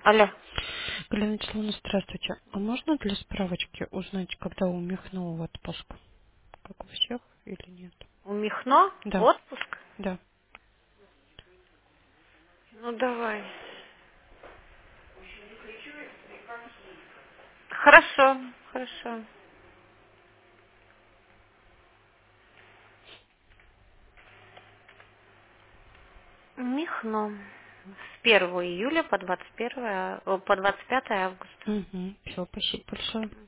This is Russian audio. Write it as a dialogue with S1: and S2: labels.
S1: Алло.
S2: Галина Вячеславовна, здравствуйте. А можно для справочки узнать, когда у Михнова отпуск? Как у всех или нет?
S1: У Михно
S2: Да,
S1: отпуск?
S2: да.
S1: Ну давай. Хорошо, хорошо. Михно. С 1 июля по 21, по 25 августа.
S2: Угу. Все, спасибо большое.